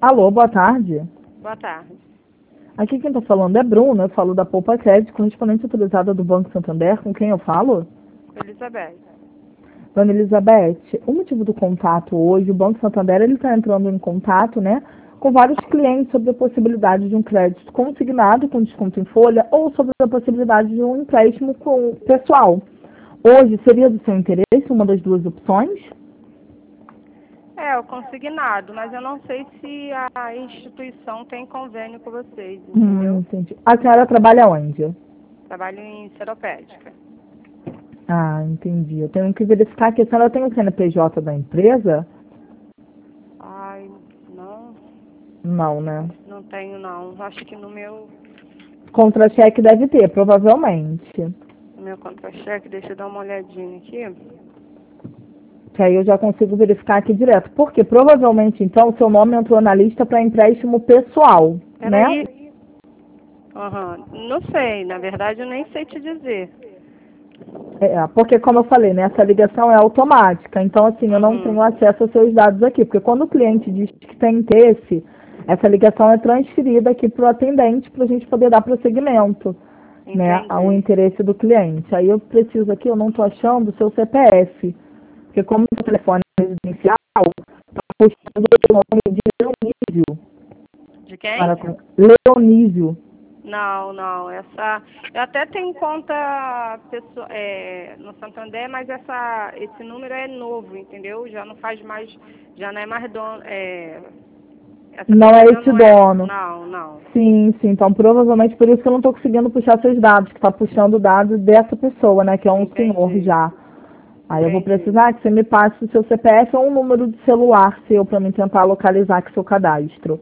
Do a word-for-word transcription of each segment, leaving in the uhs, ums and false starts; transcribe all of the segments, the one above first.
Alô, boa tarde. Boa tarde. Aqui quem está falando é Bruna, eu falo da Poupa Crédito, correspondente autorizada do Banco Santander. Com quem eu falo? Elizabeth. Dona Elizabeth, o motivo do contato hoje, o Banco Santander está entrando em contato, né, com vários clientes sobre a possibilidade de um crédito consignado com desconto em folha ou sobre a possibilidade de um empréstimo com pessoal. Hoje seria do seu interesse uma das duas opções? É, o consignado, mas eu não sei se a instituição tem convênio com vocês, entendeu? Hum, entendi. A senhora trabalha onde? Trabalho em seropédica. Ah, entendi. Eu tenho que verificar que a senhora tem o C N P J da empresa? Ai, não, Não, né? não tenho não. Acho que no meu, Contra-cheque deve ter, provavelmente. no meu contra-cheque, deixa eu dar uma olhadinha aqui. Que aí eu já consigo verificar aqui direto. Porque provavelmente, então, o seu nome entrou na lista para empréstimo pessoal, né? Peraí. Aham, não sei, na verdade eu nem sei te dizer. É, porque como eu falei, né, essa ligação é automática. Então, assim, eu não Uhum. tenho acesso aos seus dados aqui. Porque quando o cliente diz que tem interesse, essa ligação é transferida aqui para o atendente para a gente poder dar prosseguimento, né, ao Entendi. interesse do cliente. Aí eu preciso aqui, eu não estou achando o seu C P F. Porque como o seu telefone é residencial, está postando o nome de Leonísio. De quem? Para com- Leonísio. Não, não, essa. Eu até tenho conta pessoa, é, no Santander, mas essa, esse número é novo, entendeu? Já não faz mais, já não é mais dono. É, essa Não é pessoa já esse não é. dono. Não, não. Sim, sim. Então, provavelmente por isso que eu não estou conseguindo puxar seus dados, que está puxando dados dessa pessoa, né? Que é um senhor Entendi. já. Aí eu vou Entendi. precisar que você me passe o seu C P F ou um número de celular seu para mim tentar localizar aqui seu cadastro.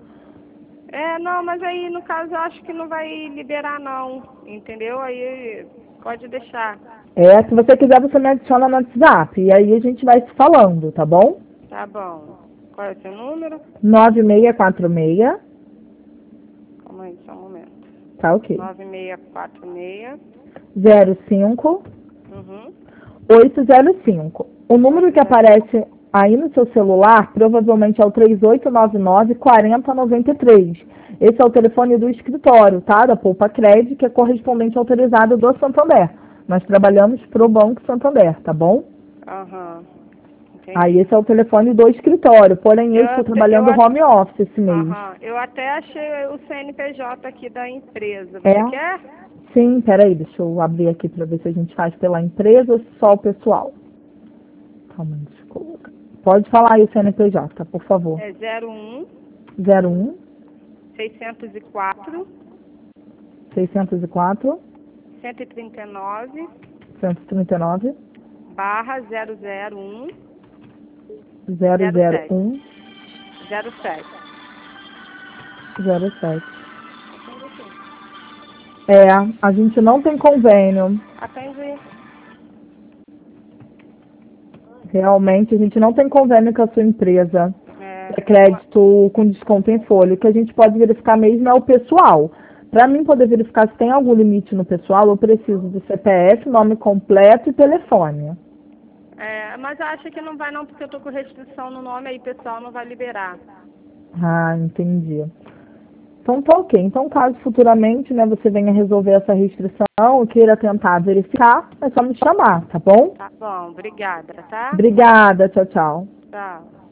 É, não, mas aí no caso eu acho que não vai liberar não, entendeu? Aí pode deixar. É, se você quiser, você me adiciona no WhatsApp. E aí a gente vai se falando, tá bom? Tá bom. Qual é o seu número? nove seis quatro seis. Calma aí, só um momento. Tá ok. nove seis quatro seis. zero cinco Uhum. oito zero cinco. O número que aparece aí no seu celular provavelmente é o três oito nove nove, quatro zero nove três. Esse é o telefone do escritório, tá? Da Poupa Crédito, que é correspondente autorizado do Santander. Nós trabalhamos para o Banco Santander, tá bom? Aham. Aí Entendi. esse é o telefone do escritório, porém eu Eu estou até, eu, trabalhando a- home office esse mês. aham, eu até achei o C N P J aqui da empresa. É? Você quer? Sim, peraí, deixa eu abrir aqui para ver se a gente faz pela empresa ou só o pessoal. Calma, deixa eu colocar. Pode falar aí o C N P J, por favor. É zero um zero um seiscentos e quatro seiscentos e quatro cento e trinta e nove cento e trinta e nove barra zero zero um zero zero zero sete um zero sete. zero sete. É, a gente não tem convênio. Atende. Realmente, a gente não tem convênio com a sua empresa. É, É eu não. crédito com desconto em folha. O que a gente pode verificar mesmo é o pessoal. Para mim poder verificar se tem algum limite no pessoal, eu preciso do C P F, nome completo e telefone. É, mas acha que não vai não, porque eu tô com restrição no nome aí, pessoal, não vai liberar. Ah, entendi. Então tá ok. Então, caso futuramente, né, você venha resolver essa restrição ou queira tentar verificar, é só me chamar, tá bom? Tá bom, obrigada, tá? Obrigada, tchau, tchau. Tchau.